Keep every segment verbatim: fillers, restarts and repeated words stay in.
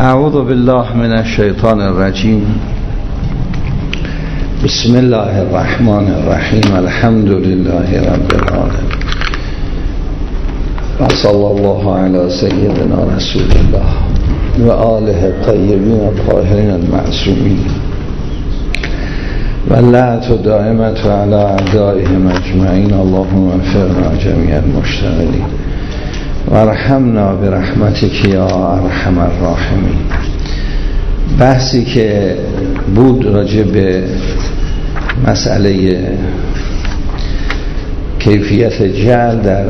اعوذ بالله من الشیطان الرجیم. بسم الله الرحمن الرحیم. الحمد لله رب العالمین و صلی الله علی سیدنا رسول الله و آله الطیبین الطاهرین المعصومین و لعنت دائمة علی اعدائهم اجمعین. اللهم اغفرنا جمیع المشتغلین وارحمنا برحمتک یا ارحم الراحمین. بحثی که بود راجع به مسئله کیفیت جعل در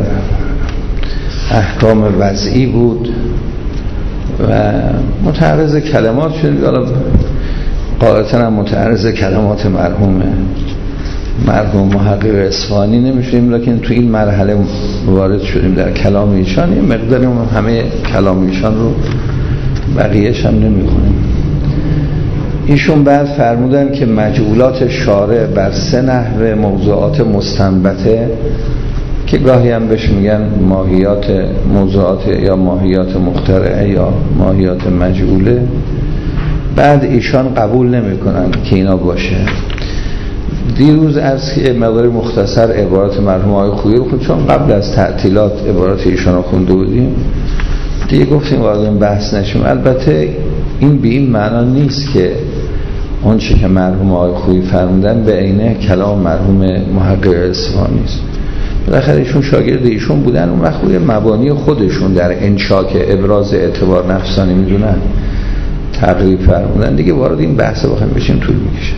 احکام وضعی بود و متعرض کلمات شد. حالا قاعدتاً هم متعرض کلمات مرحوم مرحوم محقق اصفهانی نمیشیم، لیکن تو این مرحله وارد شدیم در کلام ایشان. یه مقداری همه کلام ایشان رو بقیهش هم نمیخونیم. ایشون بعد فرمودن که مجعولات شارع بر سه نحو موضوعات مستنبته که گاهی هم بهش میگن ماهیات موضوعات یا ماهیات مخترعه یا ماهیات مجعوله، بعد ایشان قبول نمیکنن که اینا باشه. دیروز از که مقدار مختصر عبارات مرحوم آقای خویی خود، چون قبل از تعطیلات عبارات ایشان رو خونده بودیم دیگه گفتیم وارد این بحث نشیم. البته این به این معنا نیست که اون چه که مرحوم آقای خویی فرمودن به عینه کلام مرحوم محقق اصفهانی است. بالاخره ایشون شاگرد ایشون بودن، اون وقت مبانی خودشون در انشا که ابراز اعتبار نفسانی میدونن تقریب فرمودن. دیگه وارد این بحث بخوایم بشیم طول میکشه.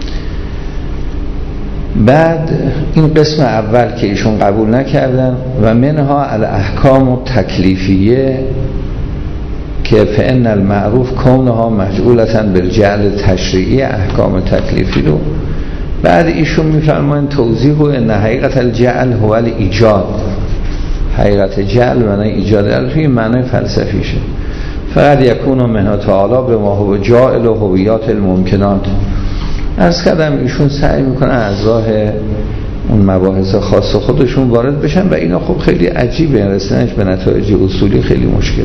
بعد این قسم اول که ایشون قبول نکردن و منها الاحکام و تکلیفیه که فإن المعروف کونها مجعولة بالجعل تشریعی، احکام تکلیفی رو بعد ایشون میفرمایند توضیح و ان حقیقت الجعل هو الایجاد. حقیقت جعل معنی ایجاد، البته معنی فلسفیشه. فقط یکون منها تعالی به ما هو جاعل و هویات الممکنات. از کردم ایشون سعی میکنن از راه اون مباحث خاص خودشون وارد بشن و اینا خب خیلی عجیبه، رسیدنش به نتایج اصولی خیلی مشکل.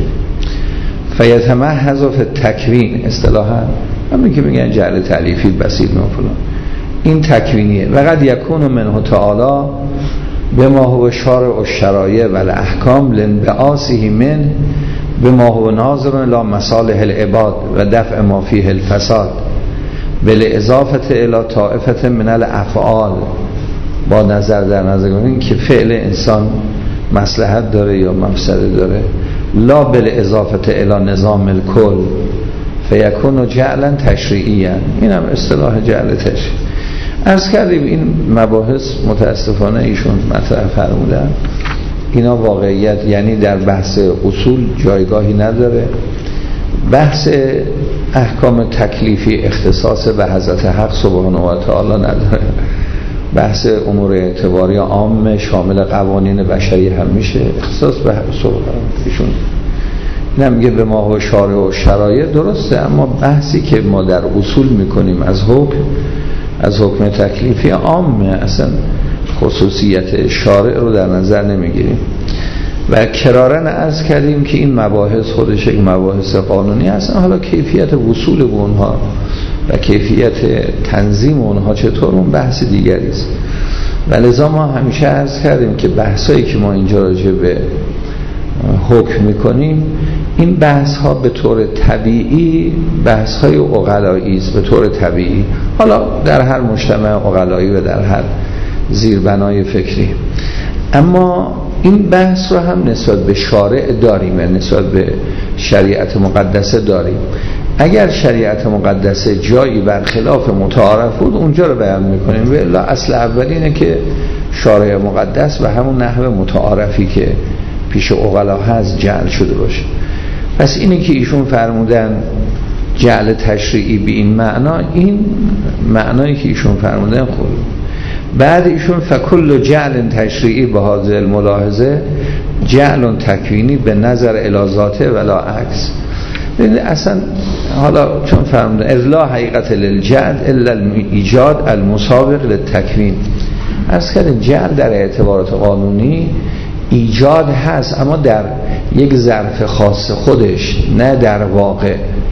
فیتمحض فی التکوین، اصطلاحا همین که میگن جعل تألیفی بسیط و فلان، این تکوینیه. و قد یکون منه تعالی به ما هو شارع الشرایع و الاحکام لانبعاثه من به ما هو ناظر الی مصالح العباد و دفع ما فیه الفساد بالاضافه الی طائفه من الافعال، با نظر در نظر گرفتن که فعل انسان مصلحت داره یا مفسده داره، لا بالاضافه الی نظام الکل فیکون جعلا تشریعیا. این هم اصطلاح جعل تشریعی. از کردیم این مباحث متاسفانه ایشون مطرح فرمودن، اینا واقعیت یعنی در بحث اصول جایگاهی نداره. بحث احکام تکلیفی اختصاص به حضرت حق سبحانه و تعالی نداره. بحث امور اعتباری عام شامل قوانین بشری هم میشه، اختصاص به ایشون نمیگه به ما و شارع و شرایع، درسته، اما بحثی که ما در اصول میکنیم از حکم از حکم تکلیفی عامه، اصلا خصوصیت شارع رو در نظر نمیگیریم. و کرارن عرض کردیم که این مباحث خودش یک مباحث قانونی هستن، حالا کیفیت وصول به اونها و کیفیت تنظیم اونها چطور اون بحث دیگری است. ولذا ما همیشه عرض کردیم که بحثایی که ما اینجا راجع به حکم میکنیم، این بحث ها به طور طبیعی بحث های عقلایی است، به طور طبیعی، حالا در هر مجتمع عقلایی و در هر زیربنای فکری. اما این بحث رو هم نسبت به شارع داریم، نسبت به شریعت مقدسه داریم. اگر شریعت مقدسه جایی برخلاف متعارف بود اونجا رو بیان میکنیم، و الا اصل اول اینه که شارع مقدس و همون نحو متعارفی که پیش عقلا هست جعل شده باشه. پس اینه که ایشون فرمودن جعل تشریعی به این معنا، این معنایی که ایشون فرمودن خود. بعد ایشون فکل جعل تشریعی به هذه الملاحظه جعل تکوینی به نظر الی ذاته ولا عکس. ببینید اصلا حالا چون فرمودن اذ لا حقیقت للجعل الا الایجاد المسابق للتکوین، از کردن جعل در اعتبارات قانونی ایجاد هست اما در یک ظرف خاص خودش، نه در واقع.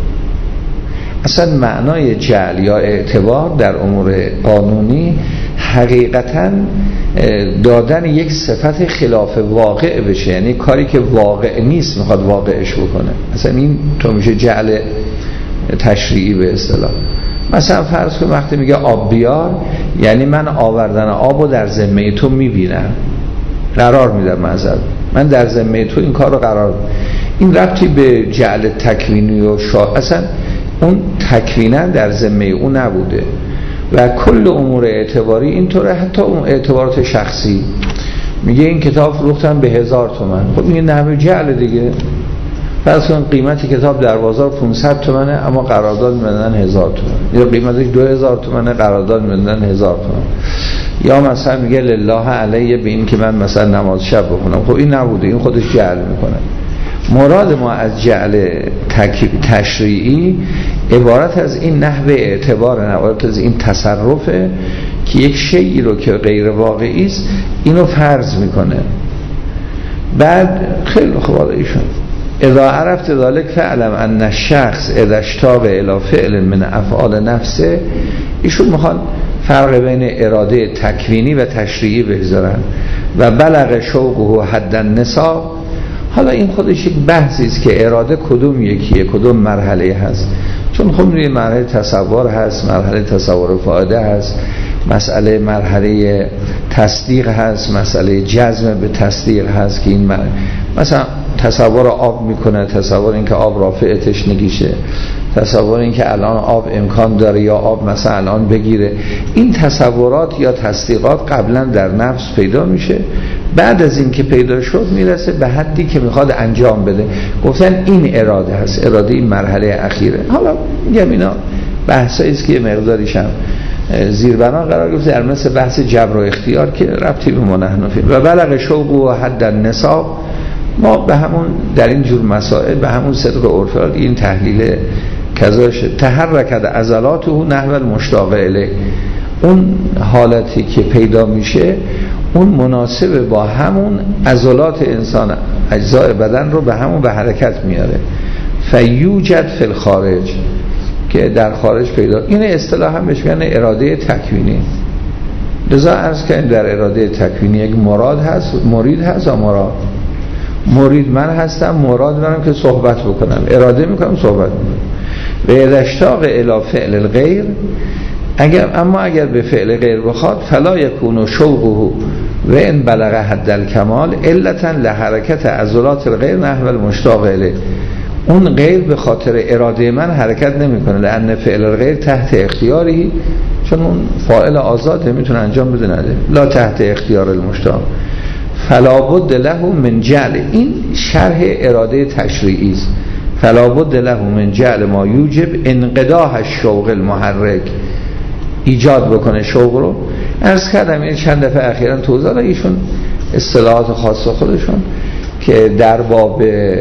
اصلا معنای جعل یا اعتبار در امور قانونی حقیقتاً دادن یک صفت خلاف واقع بشه، یعنی کاری که واقع نیست میخواد واقعش بکنه. اصلا این تو میشه جعل تشریعی به اصطلاح. مثلا فرض کن وقتی میگه آب بیار، یعنی من آوردن آب رو در ذمه تو میبینم، قرار میدم، معذرت من در ذمه تو این کار رو قرار میدم. این ربطی به جعل تکوینی و شا... اصلا اون تکوینا در ذمه اون نبوده. و کل امور اعتباری اینطوره، حتی اون اعتبارات شخصی. میگه این کتاب فروختن به هزار تومن، خب میگه نحوه جعل دیگه. فرض کن قیمت کتاب در بازار پانصد تومنه اما قرارداد میدن هزار تومن، یا قیمتش دو هزار تومنه قرارداد میدن هزار تومن. یا مثلا میگه لله علیه به این که من مثلا نماز شب بخونم، خب این نبوده، این خودش جعل میکنه. مراد ما از جعل تشریعی عبارت از این نحوه اعتبار، عبارت از این تصرفه که یک شیئی رو که غیر واقعی است اینو فرض میکنه. بعد خیلی خوب ایشون اذا عرفت ذلك فعلم ان الشخص اذا اشتاق الى فعل من افعال نفسه، ایشون میخوان فرق بین اراده تکوینی و تشریعی بگذارن. و بلغ شوقه حد النساء، حالا این خودش یک بحثی است که اراده کدوم یکیه، کدوم مرحله هست. چون خب روی مرحله تصور هست، مرحله تصور فاعده هست، مسئله مرحله تصدیق هست، مسئله جزم به تصدیق هست که این مرحله مثلا تصور آب میکنه، تصور این که آب رافع تشنگیشه، تصور این که الان آب امکان داره یا آب مثلا الان بگیره. این تصورات یا تصدیقات قبلا در نفس پیدا میشه، بعد از این که پیدا شد میرسه به حدی که میخواد انجام بده. گفتن این اراده هست، اراده این مرحله اخیره. حالا میگم اینا بحثایی است که یه مقداریش هم زیربنا قرار گرفته در مثل بحث جبر و اختیار که ربطی به ما نحنفی. و بلغ شوق و حد النساء، ما به همون در این جور مسائل به همون صدق عرفی این تحلیل کذاش تحرکت عضلاته نحو المشتاق الیه، اون حالتی که پیدا میشه اون مناسب با همون عضلات انسان، اجزای بدن رو به همون به حرکت میاره. فیوجد فی الخارج، که در خارج پیدا. این اصطلاح هم بهش میگن اراده تکوینی. لذا عرض کردیم در اراده تکوینی یک مراد هست، مرید هست و مراد. مرید من هستم، مراد منم که صحبت بکنم، اراده میکنم صحبت میکنم. و اشتاق الی فعل الغیر، اگر اما اگر به فعل غیر بخواد فلا یکون شوقه و ان بلغ حد الکمال علتا لحرکت عضلات الغیر نحو المشتاق الیه، اون غیر به خاطر اراده من حرکت نمیکنه، لان فعل الغیر تحت اختیاری، چون اون فاعل آزاده میتونه انجام بده نده، لا تحت اختیار المشتاق، فلا بد له من جعل. این شرح اراده تشریعی است. فلا بد له من جعل ما یوجب انقضاء الشوق المحرک، ایجاد بکنه شوق رو. عرض کردم این چند دفعه اخیراً توضیح دادم، ایشون اصطلاحات خاص خودشون که در باب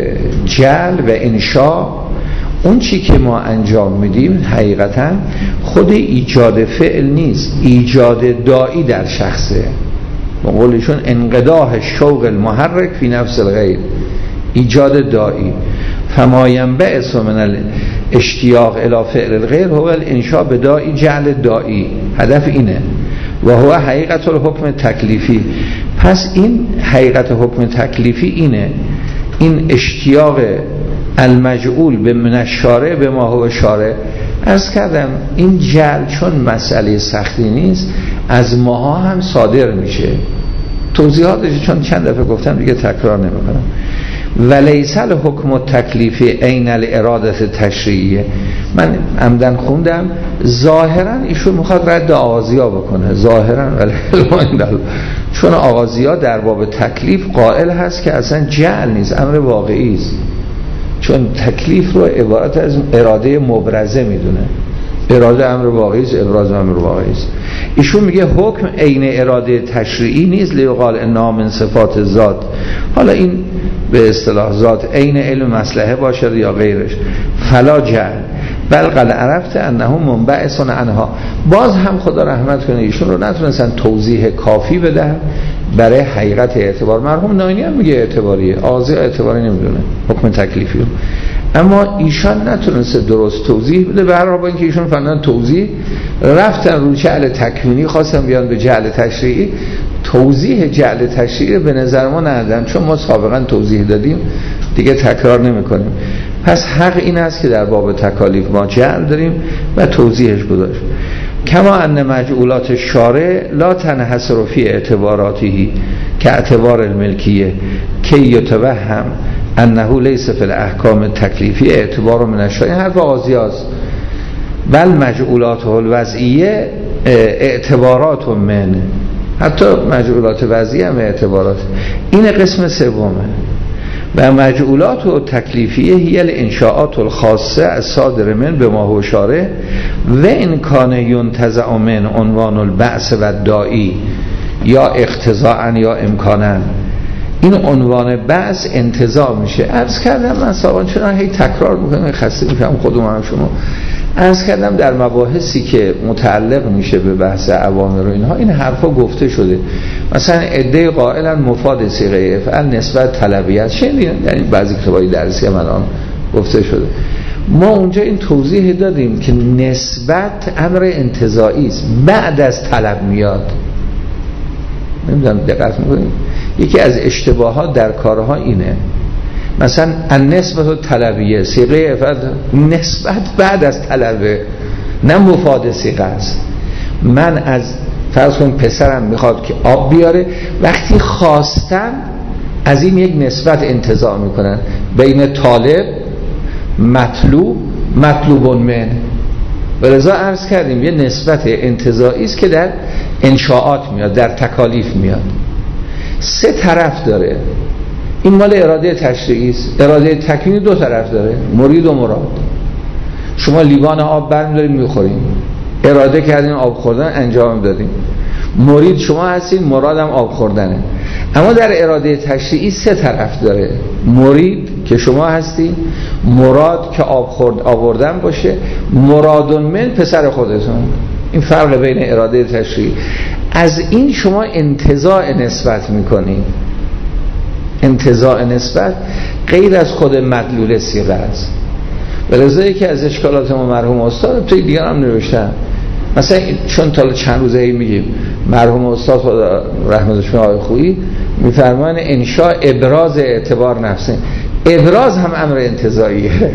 جعل و انشاء اون چی که ما انجام میدیم حقیقتاً خود ایجاد فعل نیست، ایجاد داعی در شخصه. به قولشون انقضاء الشوق المحرک فی نفس الغیر، ایجاد داعی. فما ینبعث من الاشتیاق الی فعل الغیر هو الانشاء بداعی جعل داعی، هدف اینه. و هو حقیقت الحکم تکلیفی. پس این حقیقت حکم تکلیفی اینه، این اشتیاق المجعول به من الشارع به ما هو شارع. عرض کردم این جعل چون مسئله سختی نیست از ماها هم صادر میشه. توضیحاتش چون چند دفعه گفتم دیگه تکرار نمیکنم. ولیس الحکم التکلیفی عین الاراده تشریعیه. من عمدن خوندم ظاهرا ایشون میخواد رد آغازیا بکنه ظاهرا، ولی چون آغازیا در باب تکلیف قائل هست که اصلا جعل نیست، امر واقعی است، چون تکلیف رو عبارت از اراده مبرزه میدونه. اراده امر واقعی است، ابراز امر واقعی است. ایشون میگه حکم عین اراده تشریعی نیست، لیقال انها من صفات ذات. حالا این به اصطلاح ذات عین علم مصلحه باشد یا غیرش، فلا جعل بل قد عرفت انه منبعث عنها. باز هم خدا رحمت کنه ایشون رو نتونستن توضیح کافی بدن، برای حقیقت اعتبار. مرحوم ناینی هم میگه اعتباریه، آغازی اعتباری نمیدونه، حکم تکلیفی رو. اما ایشان نتونسته درست توضیح بده. به هر حال با اینکه ایشون فهمیدن توضیح رفتن رو جعل تکوینی، خواستن بیان به جعل تشریعی. توضیح جعل تشریعی به نظر ما ندادن، چون ما سابقا توضیح دادیم دیگه تکرار نمی کنیم. پس حق این است که در باب تکالیف ما جعل داریم و توضیحش گذاشت. کما ان مجعولات شارع لا تنحصر فی اعتباراته که اعتبار الملکیه که یتوهم انه لیس فی الاحکام تکلیفی اعتبار من الشارع. این حرف آغازیاست. بل مجعولات الوضعیه اعتبارات من، حتی مجعولات وضعیه هم اعتبارات. این قسم سومه. و مجعولات و تکلیفیه هی الانشاءات الخاصه از صادر من به ما هو شارع و این کان ینتزع من عنوان البعث و داعی یا اقتضاء یا امکانا. این عنوان بعث انتزاع میشه. عرض کردم من سابقا، چون هی تکرار میکنم خسته میشم خودم هم شما. عرض کردم در مباحثی که متعلق میشه به بحث اوامر و اینها این حرفا گفته شده. مثلا عده قائلا مفاد صیغه افعل نسبت طلبیت شنیدین، یعنی بعضی کتابای درسی هم الان گفته شده. ما اونجا این توضیح دادیم که نسبت امر انتزاعی است، بعد از طلب میاد. نمیدونم دقت میکنید، یکی از اشتباهات در کارها اینه. مثلا النسبت طلبیه، صیغه افعال نسبت بعد از طلبه، نه مفاد صیغه است. من از فرض کن پسرم میخواد که آب بیاره، وقتی خواستن از این یک نسبت انتزاع میکنن بین طالب، مطلوب، مطلوب من. ولذا عرض کردیم یه نسبت انتزاعی است که در انشاءات میاد، در تکالیف میاد. سه طرف داره. این مال اراده تشریعی است. اراده تکوینی دو طرف داره، مرید و مراد. شما لیوان آب برمی‌دارید می‌خورید، اراده کردین آب خوردن انجام دادین. مرید شما هستین، مرادم آب خوردنه. اما در اراده تشریعی سه طرف داره. مرید که شما هستین، مراد که آب خورد آوردن باشه، مراد من پسر خودتون. این فرق بین اراده تشریعی. از این شما انتزاع نسبت می‌کنید. انتزاع نسبت غیر از خود مدلول صیغه است. ولذا یکی از اشکالات ما مرحوم استاد توی دیگر هم نوشتن، مثلا چون تا چند روزه میگیم مرحوم استاد رحمتش آقای خویی میفرمان انشاء ابراز اعتبار نفسه. ابراز هم امر انتزاعیه.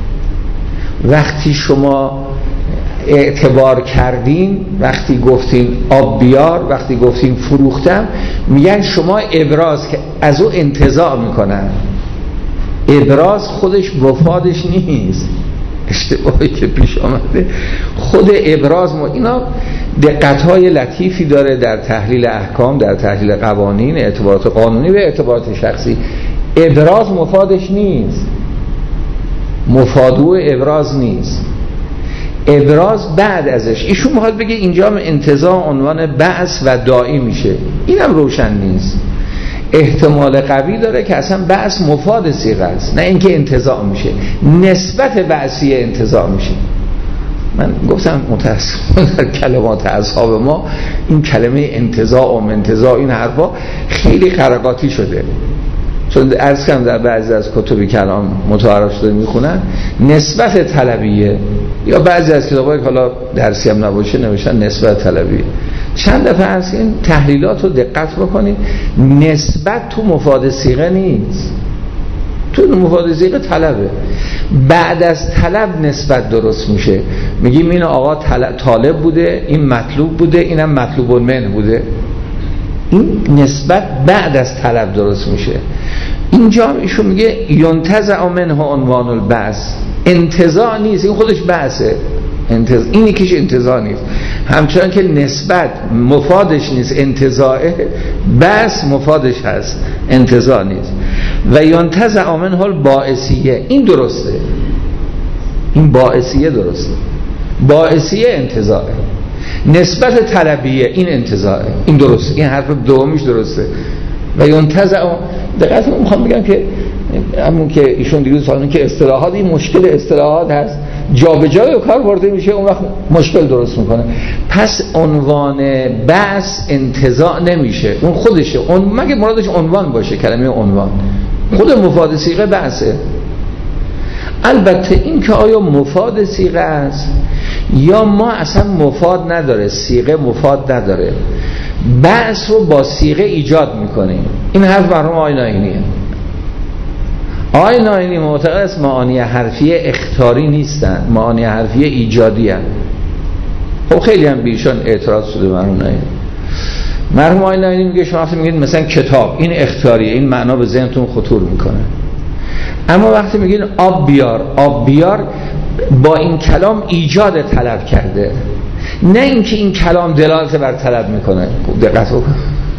وقتی شما اعتبار کردین، وقتی گفتین آب بیار، وقتی گفتین فروختم، میگن شما ابراز که از او انتزاع میکنن. ابراز خودش وفادش نیست. اشتباهی که پیش آمده خود ابراز ما اینا دقت‌های لطیفی داره در تحلیل احکام، در تحلیل قوانین، اعتبارات قانونی و اعتبارات شخصی. ابراز مفادش نیست، مفادو ابراز نیست. ابراز بعد ازش. ایشون میخواد بگه اینجا انتزاع عنوان بعث و داعی میشه. اینم روشن نیست. احتمال قوی داره که اصلا بعث مفاد صیغه است، نه اینکه انتزاع میشه. نسبت بعثی انتزاع میشه. من گفتم متاسفانه در کلمات اصحاب ما این کلمه انتزاع و منتزاع این حرفا خیلی خرقاتی شده. چون عرض کردم در بعضی از کتبی که الان متعارف شده میخونن نسبت طلبیه، یا بعضی از کتابایی که حالا درسی هم نباشه نوشتن نسبت طلبیه. چند دفعه عرض این تحلیلات رو دقت بکنید. نسبت تو مفاد صیغه نیست، تو مفاد صیغه طلبه. بعد از طلب نسبت درست میشه. میگیم این آقا طالب بوده، این مطلوب بوده، اینم مطلوب من بوده. این نسبت بعد از طلب درست میشه. اینجا ایشون میگه ینتزع منه عنوان البعث. انتزاع نیست، این خودش بعثه. انتز... این یکیش انتزاع نیست. همچنان که نسبت مفادش نیست، انتزاعه، بعث مفادش هست، انتزاع نیست. و ینتزع منه الباعثیه. این درسته، این باعثیه درسته. باعثیه انتزاعه. نسبت طلبیه این انتزاعه، این درسته. این حرف دومیش درسته. و ینتزع. دقیقاً میخوام بگم که همون که ایشون دیروز سوالن که اصطلاحات، این مشکل اصطلاحات هست. جا به جای کار برده میشه، اون وقت مشکل درست میکنه. پس عنوان بحث انتزاع نمیشه، اون خودشه، اون مگه مرادش عنوان باشه، کلمه عنوان خود مفاد صیغه بحثه. البته این که آیا مفاد صیغه است یا ما اصلا مفاد نداره، صیغه مفاد نداره، بحث رو با صیغه ایجاد میکنیم، این حرف مرحوم آقای ناینیه. آقای ناینی معتقد است معانی حرفیه اخطاری نیستن، معانی حرفیه ایجادی هستند. خب خیلی هم بیشان اعتراض شده مرحوم ناینی. مرحوم آقای ناینی میگه شما وقتی میگید مثلا کتاب، این اخطاریه، این معنا به ذهنتون خطور میکنه. اما وقتی میگین آب بیار، آب بیار با این کلام ایجاد طلب کرده، نه اینکه این کلام دلالت بر طلب میکنه. دقت بکن،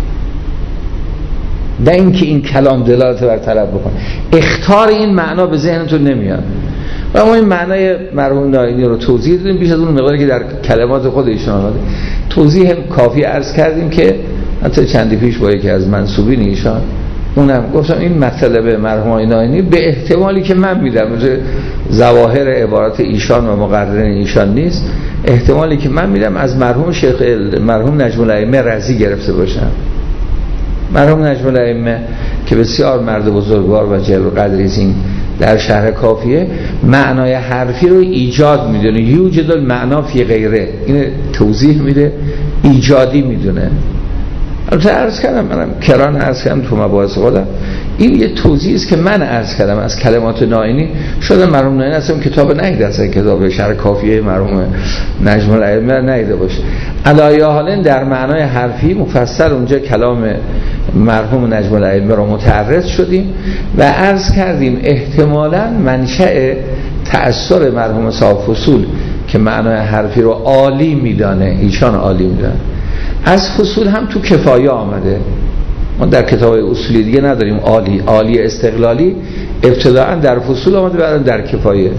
نه اینکه این کلام دلالت بر طلب بکنه، اخطار این معنا به ذهنتون نمیاد. و ما این معنای مرحوم ناینی رو توضیح دادیم بیش از اون مقداری که در کلمات خود ایشان آمده. توضیح کافی عرض کردیم که حتی چندی پیش با یکی از منسوبین ایشان اونم گفتم این مطلب مرحوم ناینی به احتمالی که من میدم، ظواهر عبارات ایشان و مقررین ایشان نیست، احتمالی که من میدم از مرحوم شیخ مرحوم نجم الائمه رضی گرفته باشم. مرحوم نجم الائمه که بسیار مرد بزرگوار و جلیل القدری این در شرح کافیه، معنای حرفی رو ایجاد میدونه، یوجد المعنا فی غیره، این توضیح میده، ایجادی میدونه. البته عرض کردم، منم کران عرض کردم تو مباحث خودم، این یه توضیحی است که من عرض کردم از کلمات ناینی. شده مرحوم ناینی اصلا کتاب نیده، اصلا کتاب شرح کافیه مرحوم نجم الائمه نیده باشه. علی حال در معنای حرفی مفصل اونجا کلام مرحوم نجم الائمه رو متعرض شدیم و عرض کردیم احتمالاً منشأ تأثیر مرحوم صاحب فصول که معنای حرفی رو عالی میدانه، ایشان عالی میدانه، از فصول هم تو کفایه آمده. ما در کتاب اصولی دیگه نداریم عالی، عالی استقلالی ابتداعا در فصول آمده، بعد در کفایه.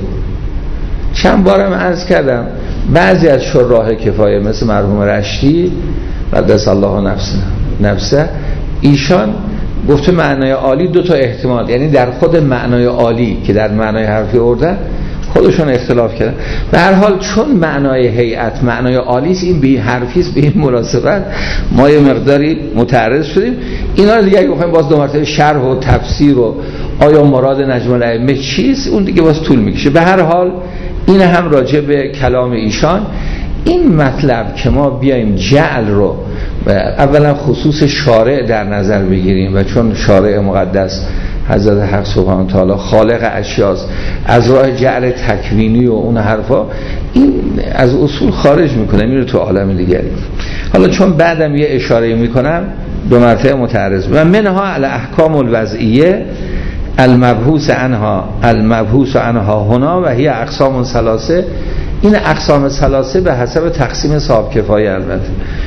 چند بارم عرض کردم بعضی از شراح کفایه مثل مرحوم رشتی قدس الله نفسه نفسه ایشان گفته معنای عالی دو تا احتمال، یعنی در خود معنای عالی که در معنای حرفی آورده خودشون اختلاف کردن. به هر حال چون معنای هیئت معنای عالی است، این به حرفی است، به این مناسبت ما یه مقداری متعرض شدیم. اینا رو دیگه اگه بخوایم باز دو مرتبه شرح و تفسیر و آیا مراد نجم الائمه چیست، اون دیگه باز طول میکشه. به هر حال این هم راجع به کلام ایشان. این مطلب که ما بیایم جعل رو اولا خصوص شارع در نظر بگیریم و چون شارع مقدس حضرت حق سبحانه تعالی خالق اشیاست، از راه جعل تکوینی و اون حرفا این از اصول خارج میکنه، میره تو عالم دیگری. حالا چون بعدم یه اشاره میکنم دو مرتبه متعرض و منها الاحکام الوضعیه المبحوث عنها المبحوث عنها هنا و هی اقسام ثلاثه. این اقسام ثلاثه به حسب تقسیم صاحب کفایه البته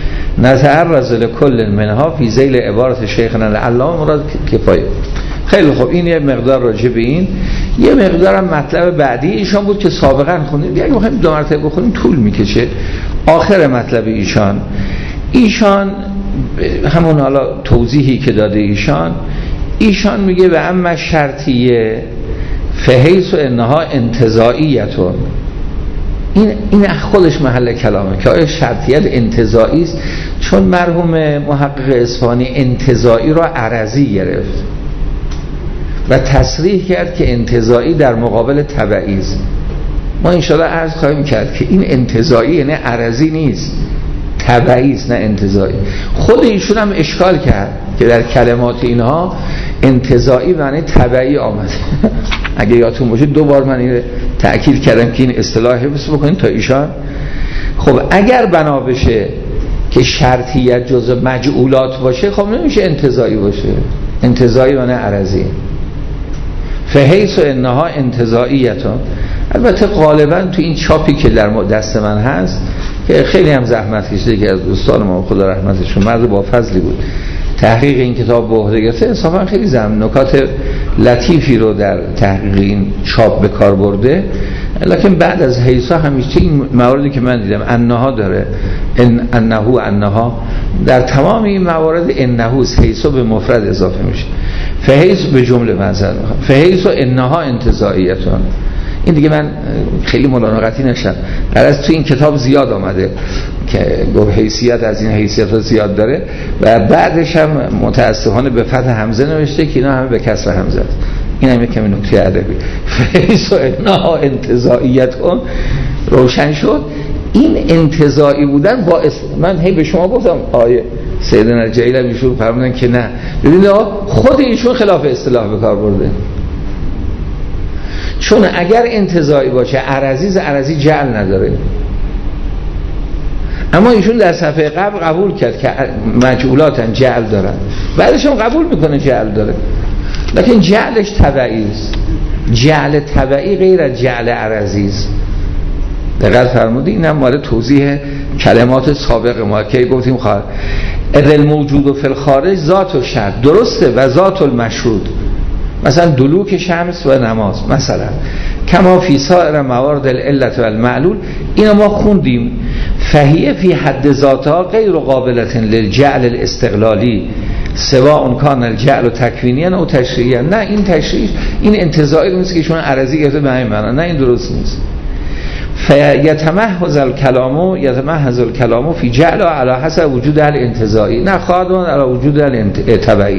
نتعرض لکل منها فی ذیل عبارت شیخنا العلامه مراد کفایه. خیلی خوب، این یه مقدار راجع به این. یه مقدار هم مطلب بعدی ایشان بود که سابقا خوندیم، اگه بخوایم دو مرتبه بخونیم طول میکشه. آخر مطلب ایشان ایشان همون حالا توضیحی که داده ایشان ایشان میگه و اما شرطیه فحیث و انها انتزاعیتون. این این خودش محل کلامه که آیا شرطیت انتزاعی است، چون مرحوم محقق اصفهانی انتزاعی را عرضی گرفت و تصریح کرد که انتزاعی در مقابل تبعی است. ما انشاءالله عرض خواهیم کرد که این انتزاعی یعنی عرضی نیست، تبعی است نه انتزاعی. خود ایشون هم اشکال کرد که در کلمات اینها انتزاعی معنی تبعی آمده. اگه یادتون باشه دو بار من این تأکید کردم که این اصطلاح حفظ بکنید تا ایشان. خب اگر بنا بشه که شرطیت جزء مجعولات باشه، خب نمیشه انتزاعی باشه، انتزاعی معنی عرضی. فحیث و انها انتزاعیتون. البته غالبا تو این چاپی که در دست من هست که خیلی هم زحمت کشیده که از دوستان ما خدا رحمتشون مرد با فضلی بود تحقیق این کتاب به عهده گرفته، انصافا خیلی زمین نکات لطیفی رو در تحقیق این چاپ به کار برده. لکن بعد از حیثا همیشه این مواردی که من دیدم انها داره، ان انهو انها، در تمام این موارد انهو حیثا به مفرد اضافه میشه. فحیث به جمله مثلا فحیث و انها انتزاعیتون، این دیگه من خیلی ملانقتی نشم، غرض تو این کتاب زیاد آمده که گفت حیثیت از این حیثیت رو زیاد داره و بعدش هم متاسفانه به فتح حمزه نوشته که اینا همه به کسر حمزه است. این هم یک کمی نکته ادبی. فیس و انا انتزاعیت کن روشن شد. این انتزاعی بودن با اس... من هی به شما گفتم آیه سیدنا جلیل هم ایشون فرمودن که نه، ببینید خود ایشون خلاف اصطلاح به کار برده، چون اگر انتزاعی باشه عرضی عرضی جعل نداره، اما ایشون در صفحه قبل قبول کرد که مجعولاتن جعل دارن، بعدش هم قبول میکنه جعل داره، لیکن جعلش تبعی است. جعل تبعی غیر از جعل عرضی است. دقت فرمودید؟ اینم مال توضیح کلمات سابق ما که گفتیم خواهد اذل موجود فی الخارج ذات و شرط درسته و ذات المشهود، مثلا دلوک شمس و نماز مثلا کما فی سائر موارد العلت و المعلول، اینا ما خوندیم. فهیه فی حد ذاتها غیر قابلة للجعل الاستقلالی سواء کان الجعل تکوینی او تشریعی. نه این تشریع، این انتزاعی نیست که شما عرضی گرفته به همین معنا، نه این درست نیست. فیتمحض الکلام یتمحض الکلام فی جعل علی حسب وجود الانتزاعی، نه خواهدان علی وجود التبعی.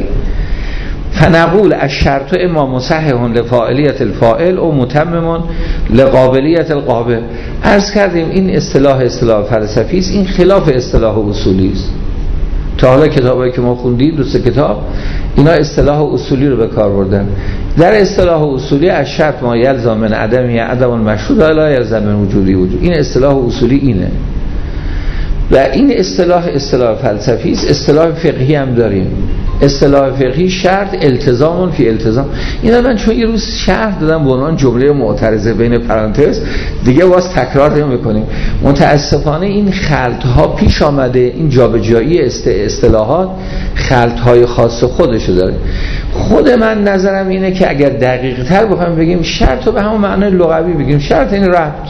فنقول الشرط اما مصحح لفاعلیت الفاعل او متمم لقابلیت القابل. عرض کردیم این اصطلاح اصطلاح فلسفی است، این خلاف اصطلاح اصولی است. تا حالا کتابایی که ما خوندید، دوست کتاب، اینا اصطلاح اصولی رو به کار بردن. در اصطلاح اصولی از شرط ما یلزم من عدمی عدم المشهود لا یلزم من وجودی وجود، این اصطلاح اصولی اینه. و این اصطلاح اصطلاح فلسفی است. اصطلاح فقهی هم داریم. اصطلاح فقهی شرط التزام فی التزام. اینا من چون یه روز شرح دادم به عنوان جمله معترضه بین پرانتز، دیگه واس تکرار نمی‌کنیم. متاسفانه این خلط‌ها پیش آمده، این جابجایی اصطلاحات خلط‌های خاص خودشو داره. خود من نظرم اینه که اگر دقیق‌تر بخوایم بگیم شرط رو به همون معنای لغوی بگیم، شرط این ربط،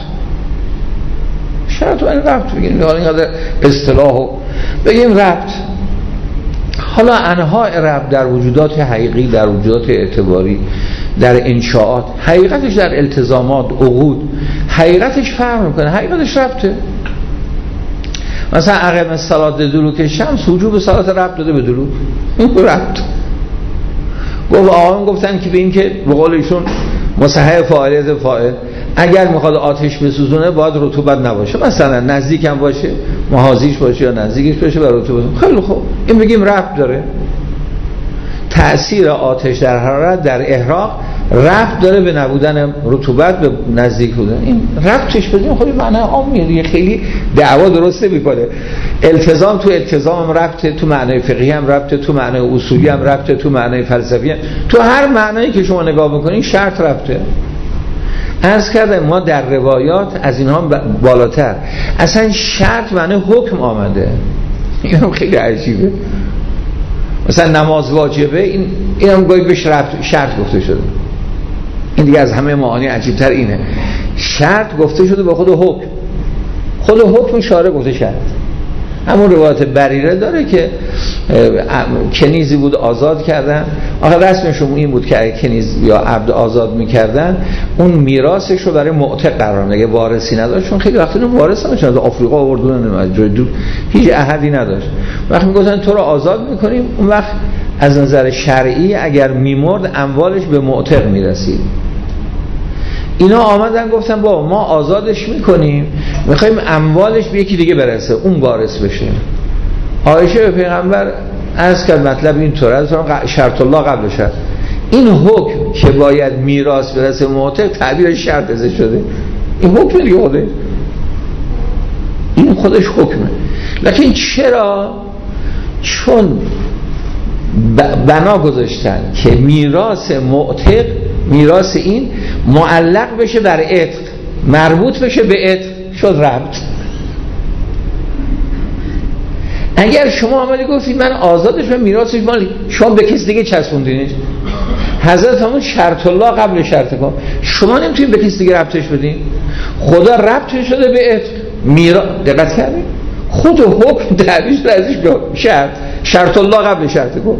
شرط رو این ربط بگیم، حالا اینقدر اصطلاحو بگیم ربط. حالا انواع ربط در وجودات حقیقی، در وجودات اعتباری، در انشاءات، حقیقتش در التزامات، عقود، حقیقتش فرق میکنه، حقیقتش ربطه. مثلا اقیم الصلاة لدلوک شمس، وجوب صلات ربط داده به دلوک، این ربط. گفت آقایان گفتن که به این که به قول ایشون مصحح فاعلیت فاعل، اگر میخواد آتش بسوزونه باید رطوبت نباشه، مثلا نزدیک هم باشه، محاذیش باشه یا نزدیکش باشه و رطوبت. خیلی خوب، این بگیم ربط داره. تأثیر آتش در حرارت در احراق ربط داره به نبودن رطوبت، به نزدیک بودن. این ربطش بدیم خیلی معنی عامیه دیگه، خیلی دعوا درست نمی‌کنه. التزام تو التزام هم ربطه، تو معنی فقهی هم ربطه، تو معنی اصولی هم ربطه، تو معنی فلسفی هم، تو هر معنی که شما نگاه بکنین شرط ربطه. عرض کردم ما در روایات از اینها بالاتر اصلا شرط معنی حکم آمده. این هم خیلی عجیبه. مثلا نماز واجبه، این این هم گاهی بهش شرط گفته شده. این دیگه از همه معانی عجیبتر اینه، شرط گفته شده به خود حکم، خود حکم شارع گفته شرط. همون روایت بریره داره که کنیزی بود آزاد کردن، آخه رسمشون این بود که کنیز یا عبد آزاد میکردن اون میراثش رو برای معتق قرار میدن، اگه وارثی نداشت، چون خیلی وقتا وارث نداشت، از آفریقا آوردن از جای دور، هیچ احدی نداشت. وقتی میگفتن تو رو آزاد میکنیم، اون وقت از نظر شرعی اگر میمرد اموالش به معتق میرسید. اینا آمدن گفتن بابا ما آزادش میکنیم، میخوایم اموالش به یکی دیگه برسه، اون وارث بشه. عایشه به پیغمبر عرض کرد مطلب این طور است، شرط الله قبل شرط. این حکم که باید میراث برسه معتق تعبیر شرط ازش شده، این حکم دیگه خودش، این خودش حکمه. لکن چرا؟ چون بنا گذاشتن که میراث معتق، میراث این معلق بشه بر عتق، مربوط بشه به عتق، شد ربط. اگر شما آمدی گفتید من آزادش من میراثش مال شما به کسی دیگه چسبوندینش، حضرت همون شرط الله قبل شرط کن، شما نمیتونید به کسی دیگه ربطش بدین. خدا ربطش شده به عتق، میراث. دقت کردید؟ خود حکم تعبیرش رو ازش شرط، شرط الله قبل شرط کن.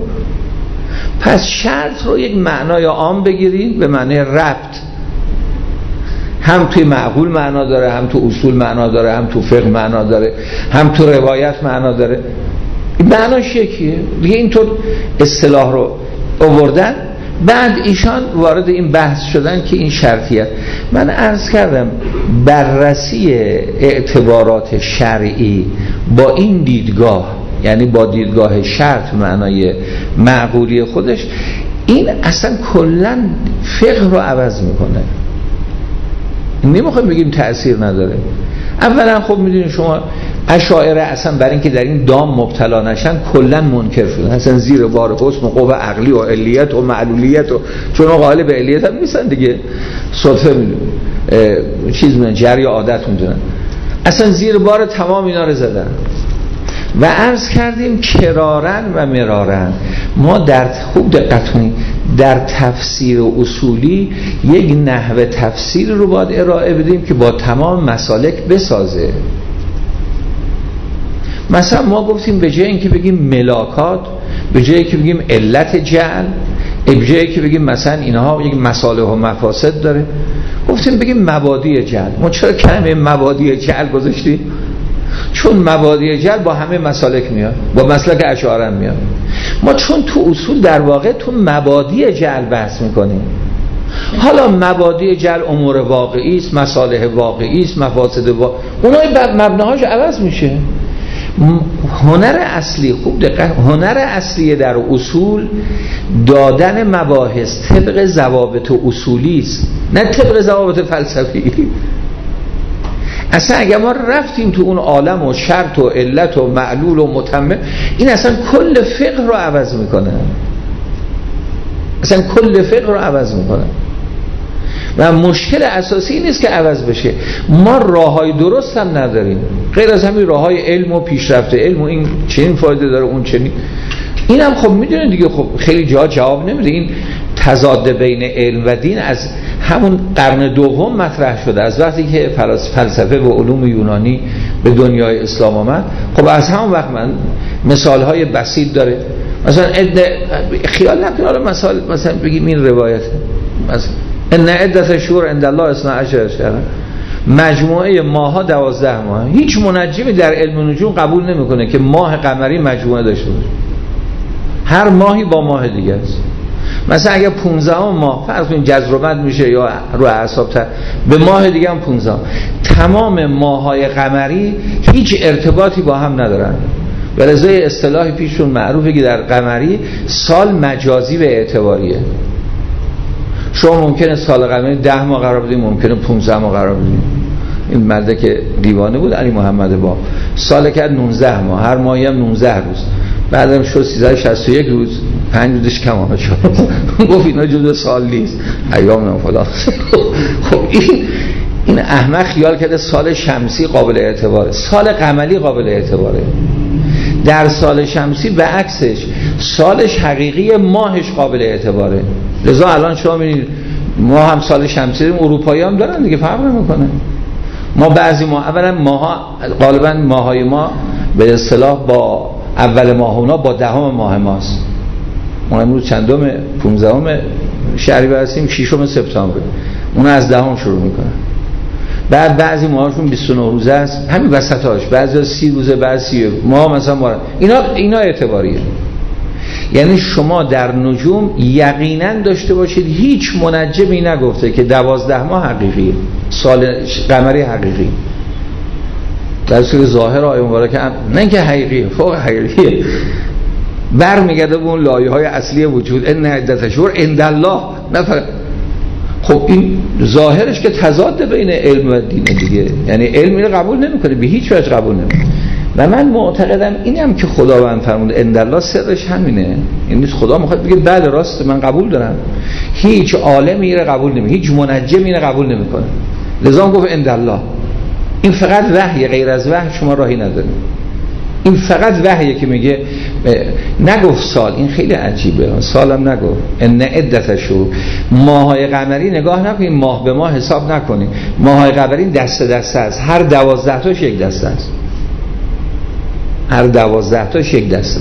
پس شرط رو یک معنای عام بگیرید به معنی ربط. هم توی معقول معنا داره، هم تو اصول معنا داره، هم تو فقه معنا داره، هم تو روایت معنا داره. این معناش یکیه دیگه. اینطور اصطلاح رو آوردن، بعد ایشان وارد این بحث شدن که این شرطیت. من عرض کردم بررسی اعتبارات شرعی با این دیدگاه، یعنی با دیدگاه شرط معنای معقولی خودش، این اصلا کلا فقه رو عوض میکنه. نمیخوایم بگیم تأثیر نداره. اولا خب میدونید شما اشاعره اصلا برای اینکه در این دام مبتلا نشن کلا منکر شدن، اصلا زیر بار حسن و قوه عقلی و علیت و معلولیت و چون قائل به علیت هم نیستن دیگه، صدفه میدونن چیز میدونن، جری عادت میدونن، اصلا زیر بار تمام اینا رو زدن. و عرض کردیم کرارن و مرارن ما در خوب دقت کنید در تفسیر اصولی یک نحوه تفسیر رو باید ارائه بدیم که با تمام مسالک بسازه. مثلا ما گفتیم به جای اینکه بگیم ملاکات، به جایی که بگیم علت جعل، به جایی که بگیم مثلا اینها یک مصالح و مفاسد داره، گفتیم بگیم مبادی جعل. ما چرا کلمه مبادی جعل گذاشتیم؟ چون مبادی جعل با همه مسالک میاد، با مسلک اشاعره میاد. ما چون تو اصول در واقع تو مبادی جعل بحث میکنیم. حالا مبادی جعل امور واقعی است، مصالح واقعی است، مفاسد واقعی، اونای مبناهاش عوض میشه. هنر اصلی، خوب دقت، هنر اصلی در اصول دادن مباحث طبق ضوابط اصولی است، نه طبق ضوابط فلسفی. اصلا اگر ما رفتیم تو اون عالم و شرط و علت و معلول و متمم، این اصلا کل فقه رو عوض میکنه، اصلا کل فقه رو عوض میکنه. و مشکل اساسی نیست که عوض بشه، ما راههای درست هم نداریم غیر از همین راههای علم و پیشرفت علم و این چنین فایده داره اون چنین. این هم خب میدونید دیگه، خب خیلی جا جواب نمیده. این تضاد بین علم و دین از همون قرن دوم مطرح شده، از وقتی که فلسفه و علوم یونانی به دنیای اسلام آمد. خب از همون وقت من مثالهای بسیط داره. مثلا خیال نکنید مثال مثلا بگیم این روایت مثلا ان عدت شهور عند الله اثنا عشر شهرا، مجموعه ماها دوازده ماه. هیچ منجمی در علم نجوم قبول نمیکنه که ماه قمری مجموعه داشته باشه، هر ماهی با ماه دیگه است. مثلا اگه پانزده ماه فرض کنید جذر و مد میشه یا رو اعصاب تا به ماه دیگه هم پانزده، تمام ماهای قمری هیچ ارتباطی با هم ندارن. به رضای اصطلاحی پیشون معروفه که در قمری سال مجازی به اعتباریه. شما ممکنه سال قمری ده ماه قرار بدیم، ممکنه پانزده ماه قرار بدیم. این مرده که دیوانه بود علی محمد باب سال کرد نوزده ماه، هر ماهی هم نوزده روز، بعدم شد سیصد و شصت و یک روز، پنج روزش کم آمد شد. گفت اینا جزء سال نیست، ایام نه فلان. خب این این احمق خیال کرده سال شمسی قابل اعتباره، سال قمری قابل اعتباره. در سال شمسی به عکسش سالش حقیقی، ماهش قابل اعتباره. لذا الان شما می‌بینید ما هم سال شمسی داریم، اروپایی هم دارن دیگه، فرق نمی‌کنه. ما بعضی ما اولا ماها غالبا ماهای ما به اصطلاح با اول ماه اونا با دهم ماه ماست. ما امروز چندم؟ پانزدهم شهریور هستیم، ششم سپتامبر، اون از دهم شروع میکنه. بعد بعضی ماهاشون بیست و نه روزه است، همین وسطاش بعضی سی روزه، بعضی سی ما مثلا ما اینا اینا اعتباریه. یعنی شما در نجوم یقینا داشته باشید هیچ منجمی نگفته که دوازده ماه حقیقیه، سال قمری حقیقی، در صورت ظاهر آیه مبارکه نه اینکه حقیقیه، فوق حقیقیه، برمیگرده به اون لایه‌های اصلی وجود. ان عدت شهور عند الله نفر. خب این ظاهرش که تضاد بین علم و دین دیگه، یعنی علم اینو قبول نمیکنه، به هیچ وجه قبول نمیکنه. و من معتقدم اینم که خداوند فرمود عند الله، سرش همینه. این نیست خدا میخواد بگه بله راست من قبول دارم، هیچ عالمی رو قبول نمیکنه، هیچ منجمی اینو قبول نمیکنه، لذا گفت عند الله. این فقط وحی، غیر از وحی شما راهی ندارید. این فقط وحیه که میگه نگفت سال، این خیلی عجیبه، سالم نگفت. ان عدت شهور، ماهای قمری نگاه نکنید، ماه به ماه حساب نکنید، ماهای قمری دسته دسته است، هر دوازده تاش یک دسته است، هر دوازده تاش یک دسته.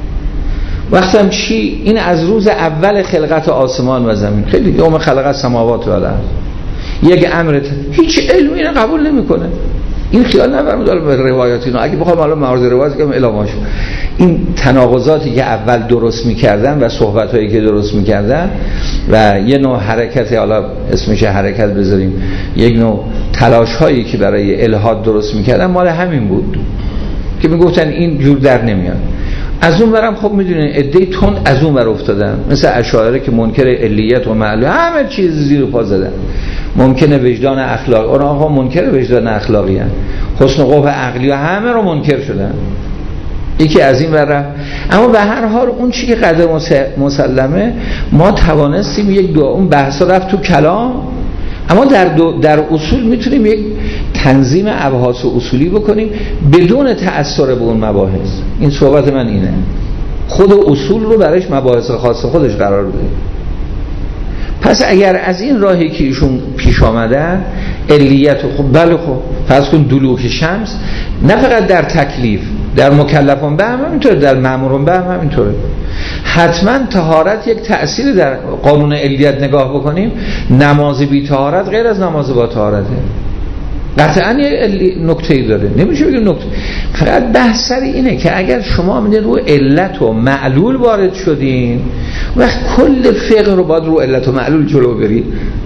وقتم چی؟ این از روز اول خلقت آسمان و زمین، خیلی یوم خلق السماوات و الارض، یک امر هیچ علمی اینو قبول نمیکنه. این خیال نبرید به روایات اینا، اگه بخوام حالا موارد روایت بگم الهامش، این تناقضاتی که اول درست میکردن و صحبتایی که درست میکردن و یه نوع حرکت، حالا اسمش حرکت بذاریم، یک نوع تلاش هایی که برای الحاد درست میکردن مال همین بود که میگفتن این جور در نمیاد. از اون برم خب میدونین عده‌ای تند از اون بر افتادن، مثل اشاعره که منکر علیت و معلول همه چیز زیر پا زدن. ممکنه وجدان اخلاقی، اون آقا منکر وجدان اخلاقی هستن، حسن قوه عقلی و همه رو منکر شدن. یکی از این برم. اما به هر حال اون چی که قدر مسلمه، ما توانستیم یک دو اون بحثا رفت تو کلام، اما در دو در اصول میتونیم یک تنظیم ابحاث و اصولی بکنیم بدون تأثیر به اون مباحث. این صحبت من اینه، خود اصول رو برایش مباحث خاص خودش قرار بدیم. پس اگر از این راهی که ایشون پیش آمدن علیت، خب بله، خب فرض کن دلوک شمس نه فقط در تکلیف، در مکلفان به هم همینطوره، در مأموران به هم همینطوره. حتما طهارت یک تأثیر در قانون علیت نگاه بکنیم، نماز بی طهارت غیر از نماز با طهارته، قطعا یه نکته‌ای داره، نمیشه بگیم نکته. فقط بحث سر اینه که اگر شما میدین رو علت و معلول وارد شدین، وقت کل فقه رو باید رو علت و معلول جلو برید.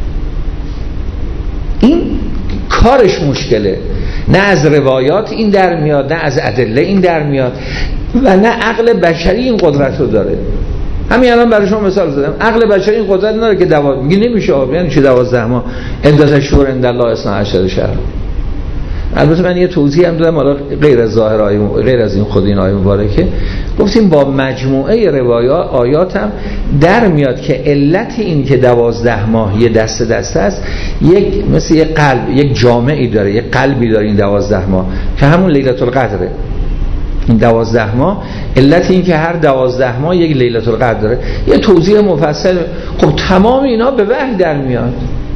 این کارش مشکله، نه از روایات این در میاد، نه از ادله این در میاد و نه عقل بشری این قدرت رو داره. همین الان برای شما مثال زدم، عقل بشری این قدرت نداره که دوا میگه نمیشه. یعنی چه دوازده ماه عدت شهور عند الله اثنا عشر شهر. البته من یه توضیح هم دادم، حالا غیر از ظاهر آیه، غیر از این خود این آیه مبارکه، گفتیم با مجموعه روایات آیات هم در میاد که علت این که دوازده ماه یه دست دست است، یک مثل یک قلب، یک جامعی داره، یک قلبی داره این دوازده ماه که همون لیلة القدره. این دوازده ماه علت این که هر دوازده ماه یک لیلة القدر داره. یه توضیح مفصل. خب تمام اینا به وحی در میاد،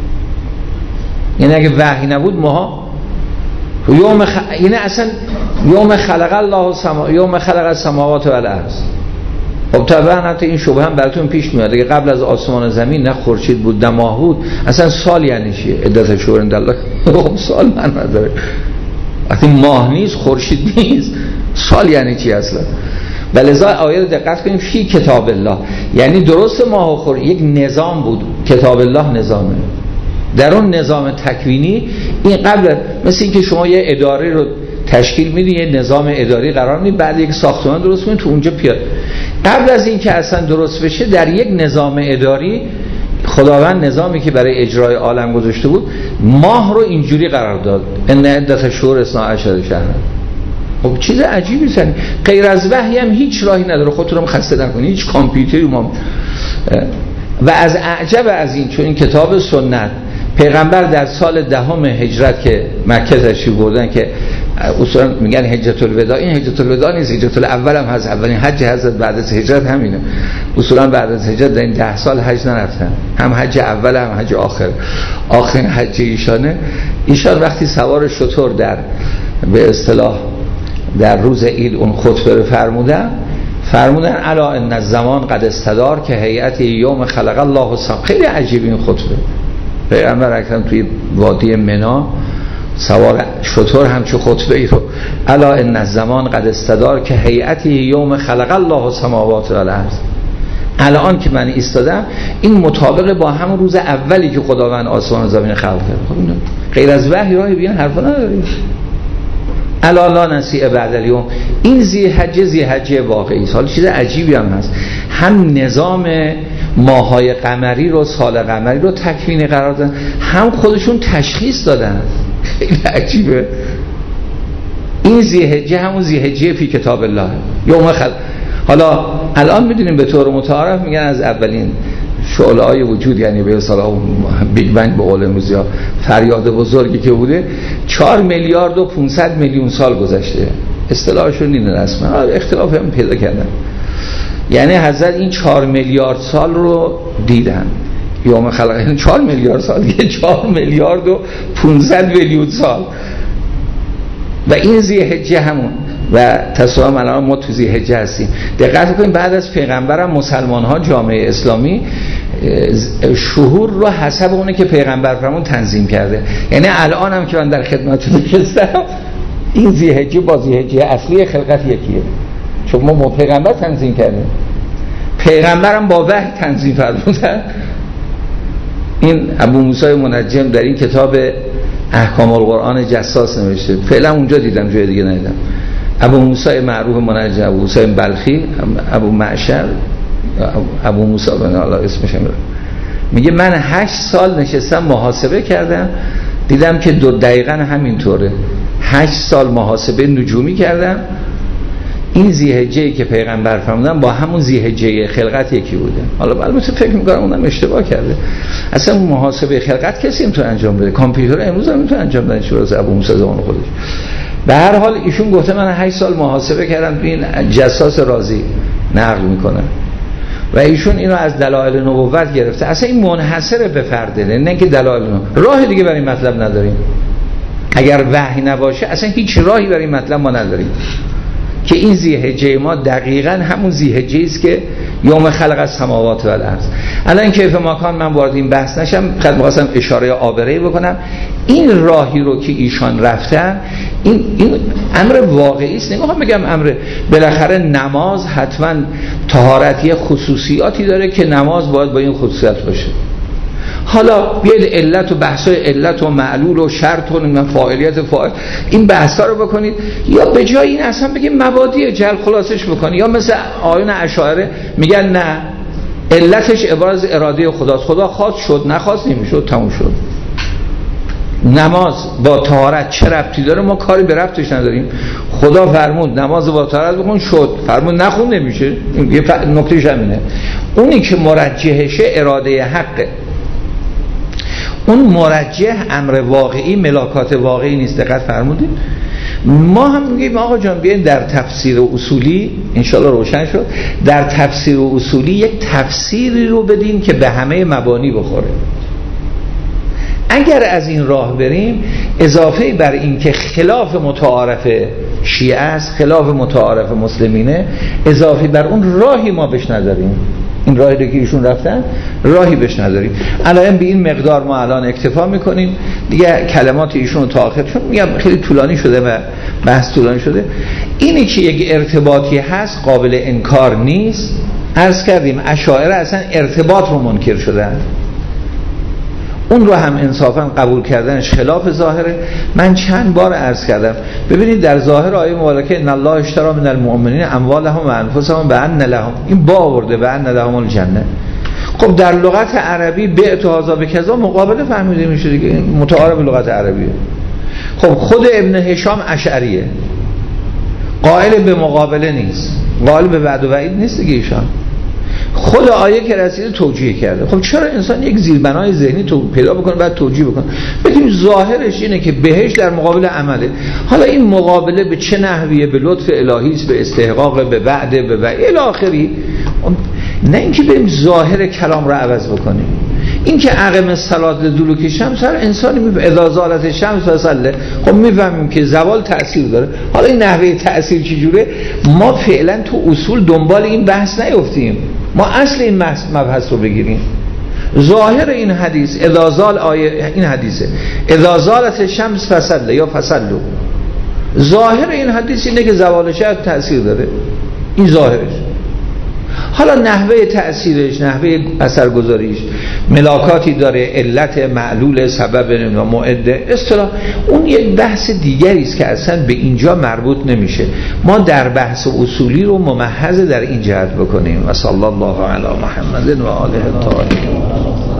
یعنی اگه وحی نبود ماها یوم خ... یعنی اصلا یوم خلق الله سما... یوم خلق السماوات و الارض. خب طبعا حتی این شبهه هم براتون پیش میاد، اگه قبل از آسمان و زمین نه خورشید بود نه ماه بود، اصلا سال یعنی چیه؟ عدت شهور عند الله. خب سال من نداره، وقتی ماه نیست خورشید نیست، سال یعنی چی اصلا؟ ولذا آیه رو دقت کنیم، فی کتاب الله، یعنی درست ماه و خورشید یک نظام بود، کتاب الله نظامه. در اون نظام تکوینی این قبل، مثل این که شما یه اداره رو تشکیل میدید، یه نظام اداری قرار میدید، بعد یک ساختمان درست میدید تو اونجا پیاد. قبل از این که اصلا درست بشه در یک نظام اداری خداوند نظامی که برای اجرای عالم گذاشته بود ماه رو اینجوری قرار داد، ان عدت شهور اثنا عشر شهر. خب چیز عجیبی سن، غیر از وحی هم هیچ راهی نداره، خودتون رو خسته نکنید، هیچ کامپیوتری ما. و از اعجب از این، چون این کتاب سنت پیغمبر در سال دهم هجرت که مکه تشریف بردن، که اصولا میگن حجت الوداع، این حجت الوداع نیست، حجت الاول هم هست، اولین حج حضرت بعد از هجرت همینه. اصولا بعد از هجرت در این ده سال حج نرفتن، هم حج اول هم حج آخر، آخرین حج ایشانه. ایشان وقتی سوار شتر در به اصطلاح در روز عید اون خطبه رو فرمودن، فرمودن الا ان الزمان قد استدار که هیئت یوم خلق الله السماء. خیلی عجیب این خطبه. پیغمبر اکرم توی وادی منی سوار شتر همچو خطبه ای رو، الا ان الزمان قد استدار که هیئت یوم خلق الله السماوات و الارض. الان که من ایستادم این مطابق با همون روز اولی که خداوند آسمان و زمین خلق کرد. خب غیر از وحی راهی بیان حرفا نداری. الا لا نسیء بعد الیوم. این ذی‌حجه ذی‌حجه واقعی است. حالا چیز عجیبی هم هست، هم نظام ماهای قمری رو، سال قمری رو تکوینی قرار دادن، هم خودشون تشخیص دادن. خیلی عجیبه. این ذی‌حجه همون ذی‌حجه فی کتاب الله یوم خلق. حالا الان میدونیم به طور متعارف میگن از اولین شعله‌های وجود، یعنی به اصطلاح بیگ بنگ به قول امروزی‌ها، فریاد بزرگی که بوده، چهار میلیارد و پانصد میلیون سال گذشته. اصطلاحشون اینه رسما، اختلاف هم پیدا کردن. یعنی حضرت این چهار میلیارد سال رو دیدن یوم خلق، یعنی چهار میلیارد سال دیگه، چهار میلیارد و پانصد میلیون سال. و این ذی‌حجه همون و تصاویم الان ما تو ذی‌حجه هستیم. دقت کنید بعد از پیغمبرم مسلمان ها، جامعه اسلامی شهور رو حسب اونه که پیغمبر فرمون تنظیم کرده. یعنی الان هم که من در خدمتتون نشستم این ذی‌حجه با ذی‌حجه اصلی خلقت یکیه، چون ما پیغمبر تنظیم کردیم، پیغمبرم با وحی تنظیم فرمودن. این ابو موسی منجم در این کتاب احکام القرآن جساس نوشته، فعلا اونجا دیدم، جای دیگه ندیدم. ابو موسی معروف منجم، ابو موسی بلخی، ابو معشر، ابو موسی بن الله اسمش میگه من هشت سال نشستم محاسبه کردم، دیدم که دو دقیقاً همینطوره. هشت سال محاسبه نجومی کردم، این ذی‌حجه‌ای که پیغمبر فرمودن با همون ذی‌حجه خلقت یکی بوده. حالا البته فکر می‌کنم اونم اشتباه کرده، اصلا محاسبه خلقت کسی میتونه انجام بده، کامپیوتر امروز هم میتونه انجام بده، چرا از ابو موسی زمان خودش. به هر حال ایشون گفته من هشت سال محاسبه کردم، این جساس رازی نقل میکنه و ایشون اینو از دلایل نبوت گرفته. اصلا این منحصر به فرده، نه که دلایل نبوت. راه دیگه برای این مطلب نداریم. اگر وحی نباشه اصلا هیچ راهی برای این مطلب ما نداریم که این ذی‌حجه ما دقیقاً همون ذی‌حجه است که یوم خلق السماوات و الارض. الان کیف ماکان من وارد این بحث نشم، خدمت خواستم اشاره عابره‌ای بکنم. این راهی رو که ایشان رفتن این این امر واقعی است، نمیخوام بگم امر، بالاخره نماز حتما طهارتی خصوصیاتی داره که نماز باید با این خصوصیت باشه. حالا بیاید علت و بحثای علت و معلول و شرط و فاعلیت فاعل این بحثا رو بکنید، یا به جای این اصلا بگیم مبادی جل خلاصش بکنید، یا مثل آیون اشاعره میگن نه علتش ابراز اراده خداست، خدا خواست شد، نخواست نمیشد، تموم شد. نماز با طهارت چه ربطی داره؟ ما کاری به ربطش نداریم. خدا فرمود نماز با طهارت بخون، شد. فرمود نخون، نمیشه. یه نکتهش همینه. اونی که مرجحشه اراده حقه، اون مرجح امر واقعی، ملاکات واقعی نیست. دقت فرمودید؟ ما هم میگیم آقا جان بیاین در تفسیر اصولی، انشالله روشن شد، در تفسیر اصولی یک تفسیری رو بدیم که به همه مبانی بخوره. اگر از این راه بریم، اضافه بر این که خلاف متعارف شیعه است، خلاف متعارف مسلمینه، اضافه بر اون راهی ما بهش نداریم. این راهی رو که ایشون رفتن راهی بهش نداریم. الان به این مقدار ما الان اکتفا میکنیم دیگه. کلمات ایشون رو تا آخر، چون میگم خیلی طولانی شده و بحث طولانی شده. اینی که یک ارتباطی هست قابل انکار نیست. عرض کردیم اشاعره اصلا ارتباط رو منکر شدن، اون رو هم انصافا قبول کردنش خلاف ظاهره. من چند بار عرض کردم ببینید در ظاهر آیه مبارکه ان الله اشتری من المؤمنین اموالهم و انفسهم بان لهم، این با آورده بان لهم الجنه. خب در لغت عربی بعت هذا بکذا مقابله فهمیده میشه دیگه، این متعارف لغت عربیه. خب خود ابن هشام اشعریه، قائل به مقابله نیست، قائل به وعد و وعید نیست دیگه ایشان. خود آیه که رسیده توجیه کرده. خب چرا انسان یک زیربنای ذهنی تو پیدا بکنه بعد توجیه بکنه؟ بگیم ظاهرش اینه که بهش در مقابل عمله. حالا این مقابله به چه نحویه؟ به لطف الهی است، به استحقاق، به وعده، به وعید الی آخری. نه اینکه بریم ظاهر کلام رو عوض بکنیم. این که اقم الصلاه لدلوک شمس، هر انسانی میفهمه اذا زالت الشمس فصلی. خب میفهمیم که زوال تأثیر داره. حالا این نحوه تأثیر چجوره؟ ما فعلا تو اصول دنبال این بحث نیفتیم. ما اصل این مبحث رو بگیریم. ظاهر این حدیث اذا زال، آیه این حدیثه اذا زالت الشمس فصلی یا فصلوا، ظاهر این حدیث اینه که زوال شب تأثیر داره، این ظاهرش. حالا نحوه تأثیرش، نحوه اثرگذاریش ملاکاتی داره، علت، معلول، سبب و معده، اصطلاح، اون یک بحث دیگری است که اصلا به اینجا مربوط نمیشه. ما در بحث اصولی رو ممحض در این جهت بکنیم. و صلی الله علی محمد و آله الطاهرین.